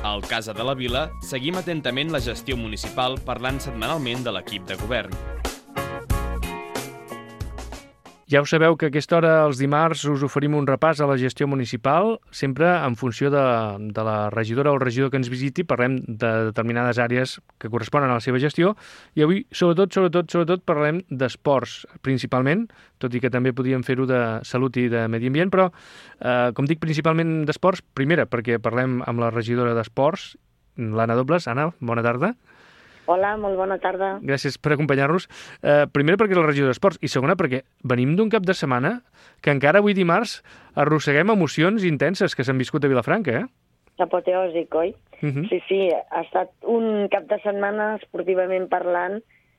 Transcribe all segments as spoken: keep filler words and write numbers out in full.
Al Casa de la Vila seguim atentament la gestió municipal parlant setmanalment de l'equip de govern. Ja ho sabeu que a aquesta hora, els dimarts, us oferim un repàs a la gestió municipal, sempre en funció de, de la regidora o el regidor que ens visiti, parlem de determinades àrees que corresponen a la seva gestió, i avui, sobretot, sobretot, sobretot, parlem d'esports, principalment, tot i que també podíem fer-ho de salut i de medi ambient, però, eh, com dic, principalment d'esports, primera, perquè parlem amb la regidora d'esports, l'Anna Dobles. Anna, bona tarda. Hola, molt bona tarda. Gràcies per acompanyar-nos. Eh, primera, perquè és el regidor d'Esports, i segona, perquè venim d'un cap de setmana que encara avui dimarts arrosseguem emocions intenses que s'han viscut a Vilafranca, eh? Apoteòsic, oi? Uh -huh. Sí, sí, ha estat un cap de setmana, esportivament parlant,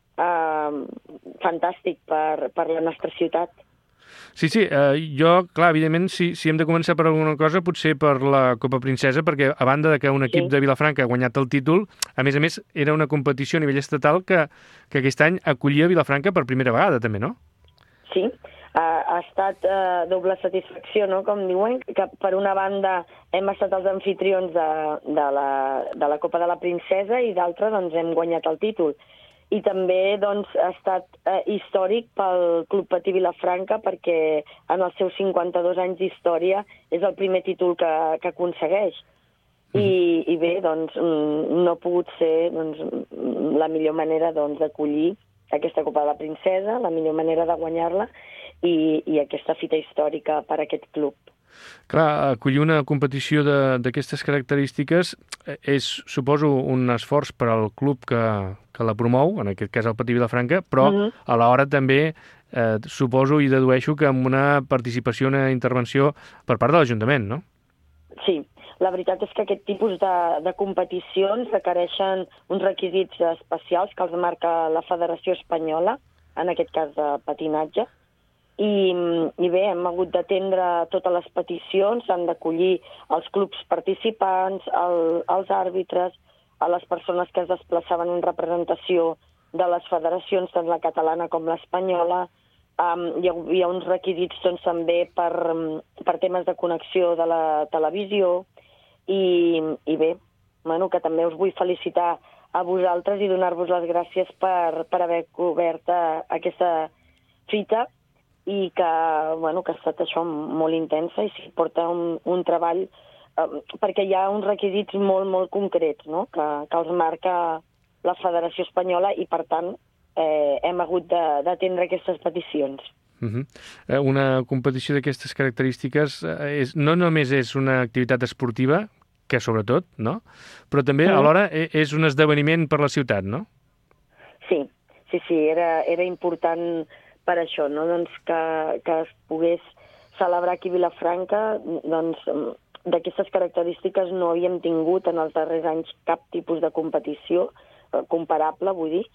eh, fantàstic per, per la nostra ciutat. Sí, sí, eh, jo, clar, evidentment, si, si hem de començar per alguna cosa, potser per la Copa Princesa, perquè a banda de que un equip sí. de Vilafranca ha guanyat el títol, a més a més, era una competició a nivell estatal que, que aquest any acollia Vilafranca per primera vegada, també, no? Sí, ha, ha estat eh, doble satisfacció, no?, com diuen, que per una banda hem estat els anfitrions de, de, la, de la Copa de la Princesa i d'altra, doncs, hem guanyat el títol. I també doncs, ha estat eh, històric pel Club Patí Vilafranca perquè en els seus cinquanta-dos anys d'història és el primer títol que, que aconsegueix. I, I bé, doncs, no ha pogut ser doncs, la millor manera doncs, d'acollir aquesta Copa de la Princesa, la millor manera de guanyar-la i, i aquesta fita històrica per a aquest club. Clar, acollir una competició d'aquestes característiques és, suposo, un esforç per al club que, que la promou, en aquest cas el Patí Vilafranca, però uh -huh. alhora també eh, suposo i dedueixo que amb una participació, una intervenció per part de l'Ajuntament, no? Sí, la veritat és que aquest tipus de, de competicions requereixen uns requisits especials que els marca la Federació Espanyola, en aquest cas de patinatge, I, i bé, hem hagut d'atendre totes les peticions, s'han d'acollir els clubs participants, el, els àrbitres, a les persones que es desplaçaven en representació de les federacions, tant la catalana com l'espanyola. Um, hi havia uns requisits doncs, també per, per temes de connexió de la televisió i, i bé, bueno, que també us vull felicitar a vosaltres i donar-vos les gràcies per, per haver cobert aquesta fita i que, bueno, que ha estat això molt intensa i s'hi porta un, un treball eh, perquè hi ha uns requisits molt, molt concrets, no?, que, que els marca la Federació Espanyola i, per tant, eh, hem hagut d'atendre aquestes peticions. Uh-huh. Una competició d'aquestes característiques és, no només és una activitat esportiva, que sobretot, no?, però també, mm. alhora, és un esdeveniment per la ciutat, no? Sí, sí, sí, era, era important per això, no? Doncs que, que es pogués celebrar aquí a Vilafranca, doncs d'aquestes característiques no havíem tingut en els darrers anys cap tipus de competició comparable, vull dir,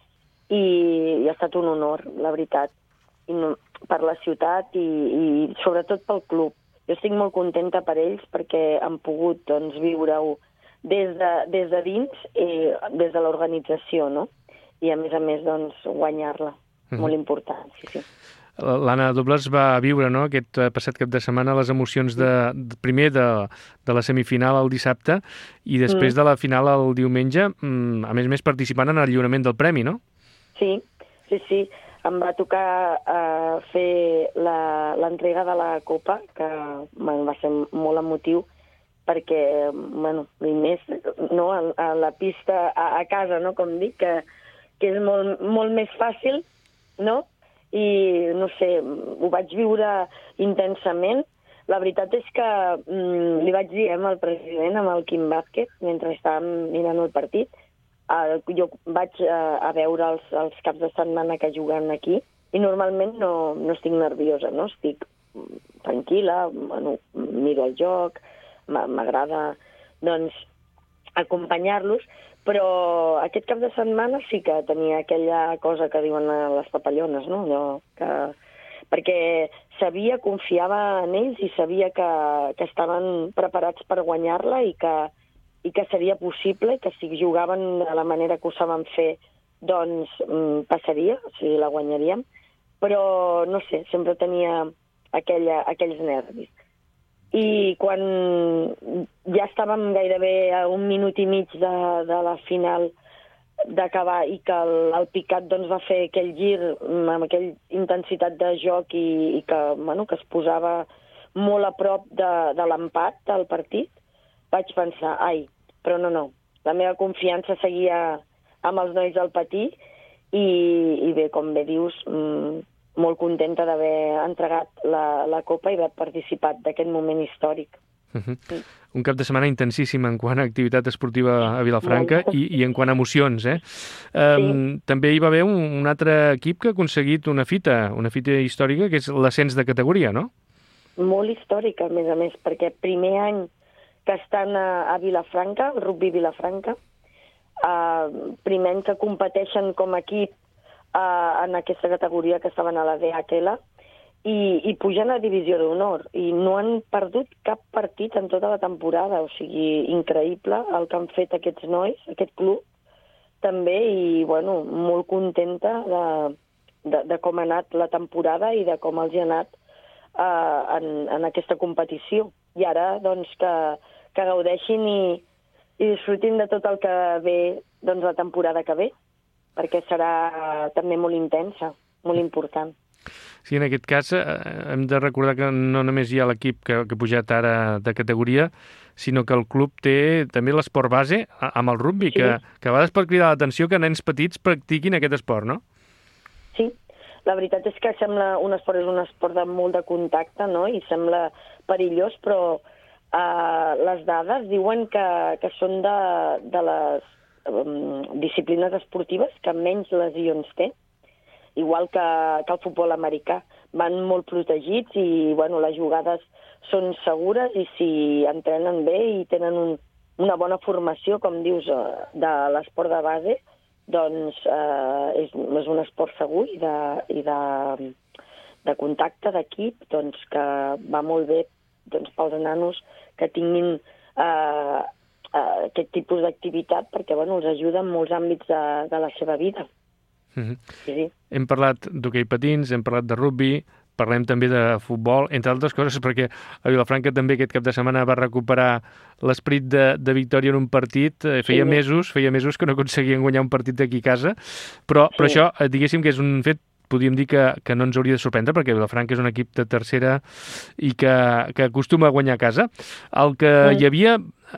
i, i ha estat un honor, la veritat, I no, per la ciutat i, i sobretot pel club. Jo estic molt contenta per ells perquè han pogut doncs, viure-ho des de, des de dins i des de l'organització, no? I a més a més doncs, guanyar-la. Mm-hmm. Molt important, sí, sí. L'Anna Dobles va viure, no?, aquest passat cap de setmana les emocions de, de primer de, de la semifinal el dissabte i després mm. de la final el diumenge, a més a més participant en el lliurament del premi, no? Sí, sí, sí. Em va tocar uh, fer l'entrega de la Copa, que bueno, va ser molt emotiu, perquè, bueno, més, no, a, a la pista, a, a casa, no?, com dic, que, que és molt, molt més fàcil, no?, i, no sé, ho vaig viure intensament. La veritat és que mm, li vaig dir al president, amb el Quim Vázquez, mentre estàvem mirant el partit, uh, jo vaig uh, a veure els, els caps de setmana que juguen aquí i normalment no, no estic nerviosa, no? Estic tranquil·la, bueno, miro el joc, m'agrada, doncs, acompanyar-los, però aquest cap de setmana sí que tenia aquella cosa que diuen les papallones, no? Allò que... perquè sabia, confiava en ells i sabia que, que estaven preparats per guanyar-la i que, i que seria possible i que si jugaven de la manera que ho saben fer, doncs passaria, o sigui, la guanyaríem. Però, no sé, sempre tenia aquella, aquells nervis. I quan ja estàvem gairebé a un minut i mig de, de la final d'acabar i que el, el Picat doncs, va fer aquell gir amb aquella intensitat de joc i, i que, bueno, que es posava molt a prop de, de l'empat del partit, vaig pensar, ai, però no, no, la meva confiança seguia amb els nois del Patí i, i bé, com bé dius, mmm, molt contenta d'haver entregat la, la Copa i haver participat d'aquest moment històric. Uh -huh. Sí. Un cap de setmana intensíssim en quant a activitat esportiva a Vilafranca i, i en quant a emocions, eh? Um, sí. També hi va haver un, un altre equip que ha aconseguit una fita, una fita històrica, que és l'ascens de categoria, no? Molt històrica, a més a més, perquè primer any que estan a, a Vilafranca, el rugby Vilafranca, uh, primer any que competeixen com a equip uh, en aquesta categoria que estaven a la D H L, I, i pugen a divisió d'honor i no han perdut cap partit en tota la temporada, o sigui, increïble el que han fet aquests nois, aquest club també, i bueno, molt contenta de, de, de com ha anat la temporada i de com els hi ha anat uh, en, en aquesta competició. I ara, doncs, que, que gaudeixin i, i disfrutin de tot el que ve, doncs, la temporada que ve, perquè serà també molt intensa, molt important. Sí, en aquest cas eh, hem de recordar que no només hi ha l'equip que, que ha pujat ara de categoria, sinó que el club té també l'esport base amb el rugby, sí. que, que a vegades pot cridar l'atenció que nens petits practiquin aquest esport, no? Sí, la veritat és que sembla un esport, és un esport de molt de contacte, no?, i sembla perillós, però eh, les dades diuen que, que són de, de les um, disciplines esportives que menys lesions té, igual que, que el futbol americà. Van molt protegits i bueno, les jugades són segures i si entrenen bé i tenen un, una bona formació, com dius, de l'esport de base, doncs eh, és, és un esport segur i de, i de, de contacte d'equip, doncs, que va molt bé doncs, pels nanos que tinguin eh, eh, aquest tipus d'activitat perquè bueno, els ajuda en molts àmbits de, de la seva vida. Uh-huh. Sí, sí. Hem parlat d'hoquei patins, hem parlat de rugby, parlem també de futbol, entre altres coses, perquè a Vilafranca també aquest cap de setmana va recuperar l'esperit de, de victòria en un partit. Feia sí. mesos, feia mesos que no aconseguien guanyar un partit d'aquí a casa, però, sí. però això, diguéssim que és un fet, podríem dir que, que no ens hauria de sorprendre, perquè Vilafranca és un equip de tercera i que, que acostuma a guanyar a casa. El que sí. hi havia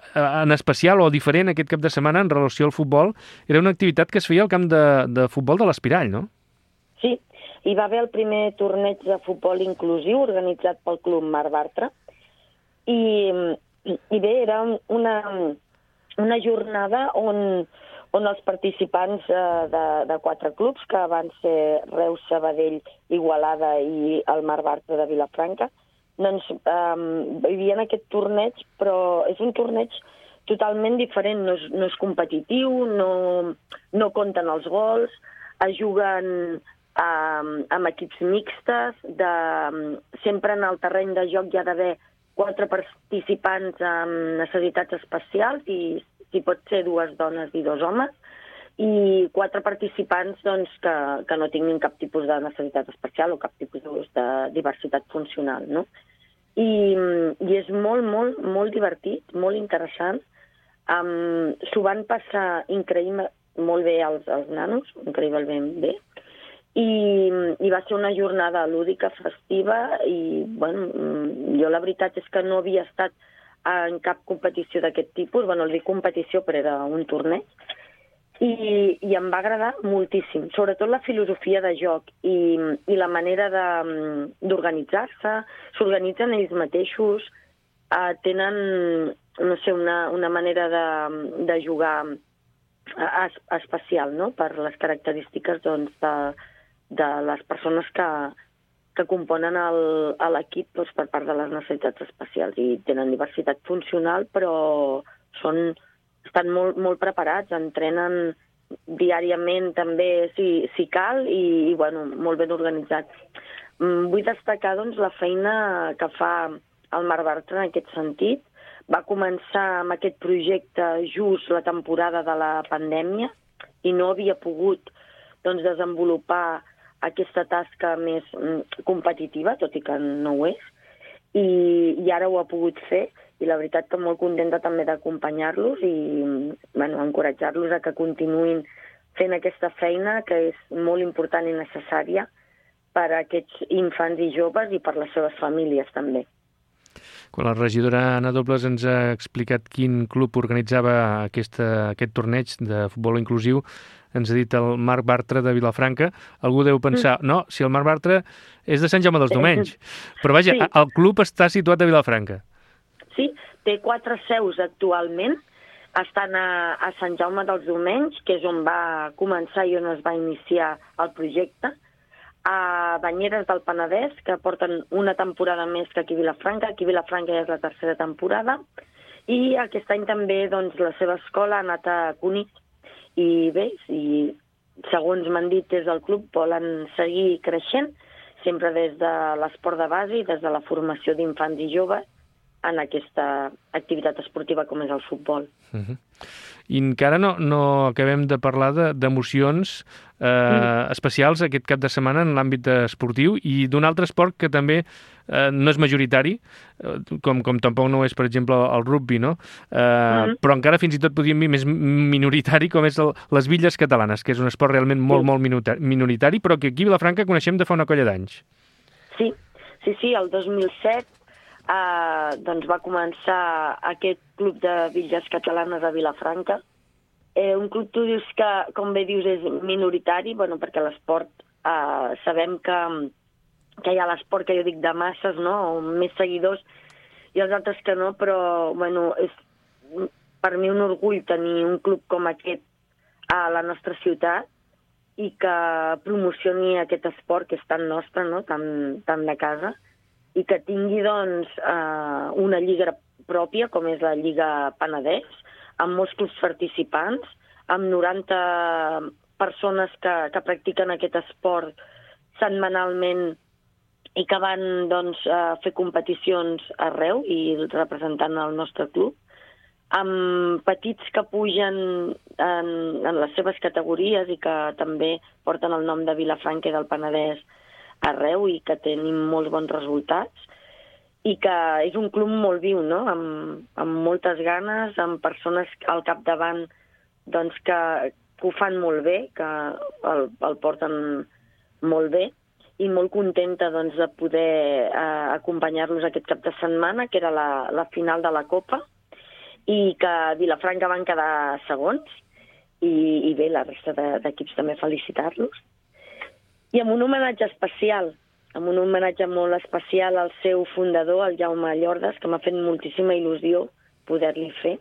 en especial o diferent aquest cap de setmana en relació al futbol era una activitat que es feia al camp de, de futbol de l'Espirall, no? Sí, hi va haver el primer torneig de futbol inclusiu organitzat pel Club Mar Bartra i, i bé, era una, una jornada on, on els participants eh, de, de quatre clubs, que van ser Reus, Sabadell, Igualada i el Mar Bartra de Vilafranca, doncs um, vivien aquest torneig, però és un torneig totalment diferent, no és, no és competitiu, no, no compten els gols, es juguen um, amb equips mixtes, de, um, sempre en el terreny de joc hi ha d'haver quatre participants amb necessitats especials, i si pot ser dues dones i dos homes, i quatre participants doncs, que, que no tinguin cap tipus de necessitat especial o cap tipus de diversitat funcional, no? I, i és molt, molt, molt divertit, molt interessant. Um, S'ho van passar increïble, molt bé els, els nanos, increïblement bé. I, I va ser una jornada lúdica, festiva, i bueno, jo la veritat és que no havia estat en cap competició d'aquest tipus, bueno, el dic competició, però era un torneig, i, i em va agradar moltíssim, sobretot la filosofia de joc i, i la manera d'organitzar-se, s'organitzen ells mateixos, eh, tenen, no sé, una, una manera de, de jugar es, especial, no?, per les característiques doncs, de, de les persones que, que componen l'equip doncs, per part de les necessitats especials, i tenen diversitat funcional, però són estan molt, molt preparats, entrenen diàriament també si, si cal i, i bueno, molt ben organitzats. Vull destacar doncs, la feina que fa el Mar Bartra en aquest sentit. Va començar amb aquest projecte just la temporada de la pandèmia i no havia pogut doncs, desenvolupar aquesta tasca més competitiva, tot i que no ho és, i, i ara ho ha pogut fer. i la veritat que molt contenta també d'acompanyar-los i bueno, encoratjar-los a que continuïn fent aquesta feina que és molt important i necessària per a aquests infants i joves i per les seves famílies també. Quan la regidora Anna Dobles ens ha explicat quin club organitzava aquesta, aquest torneig de futbol inclusiu, ens ha dit el Marc Bartra de Vilafranca. Algú deu pensar, no, si el Marc Bartra és de Sant Jaume dels Domenys. Però vaja, sí. El club està situat a Vilafranca. Sí, té quatre seus actualment. Estan a, a Sant Jaume dels Domenys, que és on va començar i on es va iniciar el projecte. A Banyeres del Penedès, que porten una temporada més que aquí a Vilafranca. Aquí a Vilafranca ja és la tercera temporada. I aquest any també doncs, la seva escola ha anat a Cunit. I bé, i segons m'han dit des del club, volen seguir creixent, sempre des de l'esport de base i des de la formació d'infants i joves en aquesta activitat esportiva com és el futbol. Uh-huh. I encara no, no acabem de parlar d'emocions eh, mm. especials aquest cap de setmana en l'àmbit esportiu i d'un altre esport que també eh, no és majoritari, eh, com, com tampoc no és, per exemple, el rugby, no? Eh, mm. Però encara fins i tot podríem dir més minoritari, com és el, les bitlles catalanes, que és un esport realment molt, sí. molt minoritari, però que aquí a Vilafranca coneixem de fa una colla d'anys. Sí, sí, sí, el dos mil set Uh, doncs va començar aquest club de bitlles catalanes a Vilafranca. Eh, un club, tu dius que, com bé dius, és minoritari, bueno, perquè l'esport uh, sabem que, que hi ha l'esport que jo dic de masses, no? O més seguidors, i els altres que no, però bueno, és per mi un orgull tenir un club com aquest a la nostra ciutat i que promocioni aquest esport que és tan nostre, no? tan, tan de casa, i que tingui doncs, eh, una lliga pròpia, com és la Lliga Penedès, amb molts clubs participants, amb noranta persones que, que practiquen aquest esport setmanalment i que van doncs, a fer competicions arreu i representant el nostre club, amb petits que pugen en, en les seves categories i que també porten el nom de Vilafranca i del Penedès arreu i que tenim molts bons resultats i que és un club molt viu, no? amb, amb moltes ganes, amb persones al capdavant doncs, que, que ho fan molt bé, que el, el porten molt bé i molt contenta doncs, de poder eh, acompanyar-los aquest cap de setmana, que era la, la final de la Copa, i que a Vilafranca van quedar segons i, i bé, la resta d'equips també felicitar-los. I amb un homenatge especial, amb un homenatge molt especial al seu fundador, el Jaume Llordes, que m'ha fet moltíssima il·lusió poder-li fer,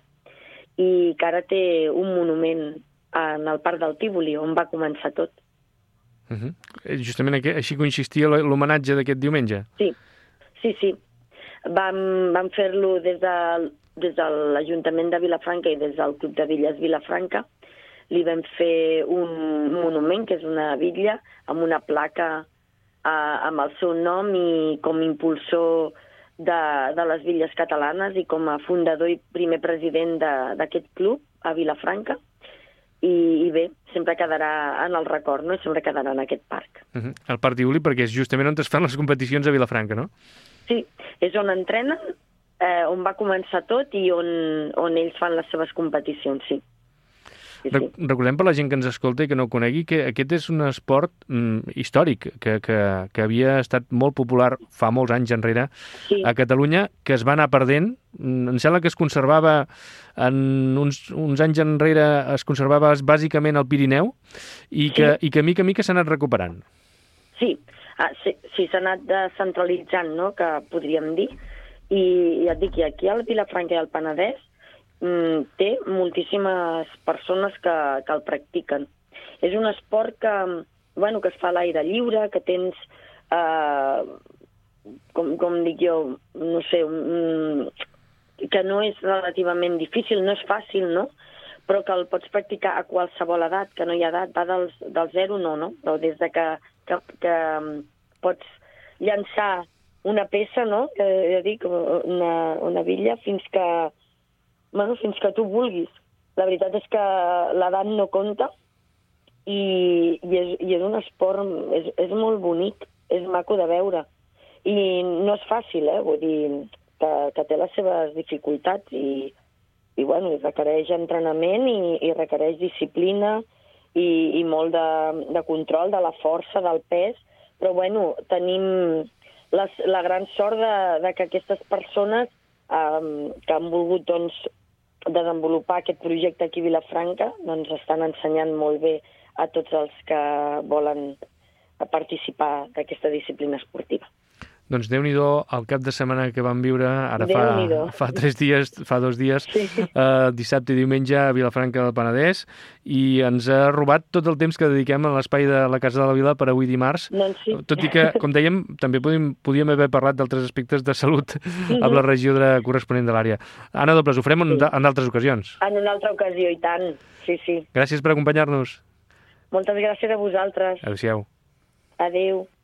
i que ara té un monument en el Parc del Tívoli, on va començar tot. Uh-huh. Justament així consistia l'homenatge d'aquest diumenge? Sí, sí, sí. Vam, vam fer-lo des de, des de l'Ajuntament de Vilafranca i des del Club de Bitlles Vilafranca. Li vam fer un monument, que és una bitlla, amb una placa eh, amb el seu nom i com impulsor de, de les bitlles catalanes i com a fundador i primer president d'aquest club a Vilafranca. I, i bé, sempre quedarà en el record, no? I sempre quedarà en aquest parc. Uh-huh. El Parc Tívoli, perquè és justament on es fan les competicions a Vilafranca, no? Sí, és on entrenen, eh, on va començar tot i on, on ells fan les seves competicions, sí. Sí, sí. Recordem per la gent que ens escolta i que no ho conegui que aquest és un esport mm, històric que, que, que havia estat molt popular fa molts anys enrere sí. a Catalunya, que es va anar perdent. Em sembla que es conservava en uns, uns anys enrere es conservava bàsicament al Pirineu i que, sí. i que mica a mica s'ha anat recuperant. Sí, ah, sí, sí s'ha anat descentralitzant, no?, que podríem dir. I ja et dic, aquí al Vilafranca i al Penedès té moltíssimes persones que, que el practiquen. És un esport que, bueno, que es fa a l'aire lliure, que tens, eh, com, com dic jo, no sé, un, que no és relativament difícil, no és fàcil, no? Però que el pots practicar a qualsevol edat, que no hi ha edat, va dels, del zero, no, no? Però des de que, que, que pots llançar una peça, no?, que ja dic, una, una bitlla, fins que Bueno, fins que tu vulguis. La veritat és que l'edat no compta i, i, és, i és un esport, és, és molt bonic, és maco de veure. I no és fàcil, eh? Vull dir, que, que té les seves dificultats i, i, bueno, i requereix entrenament i, i requereix disciplina i, i molt de, de control de la força, del pes, però bueno, tenim les, la gran sort de, de que aquestes persones eh, que han volgut doncs, desenvolupar aquest projecte aquí a Vilafranca doncs estan ensenyant molt bé a tots els que volen participar d'aquesta disciplina esportiva. Doncs Déu-n'hi-do el cap de setmana que vam viure, ara fa, fa tres dies, fa dos dies, sí. eh, dissabte i diumenge a Vilafranca del Penedès, i ens ha robat tot el temps que dediquem a l'espai de la Casa de la Vila per avui dimarts, doncs sí. Tot i que, com dèiem, també podíem, podíem haver parlat d'altres aspectes de salut mm-hmm. amb la regidora corresponent de l'àrea. Anna Dobles, ho farem en, sí. en d'altres ocasions. En una altra ocasió, i tant. Sí, sí. Gràcies per acompanyar-nos. Moltes gràcies a vosaltres. Adéu-siau. Adéu.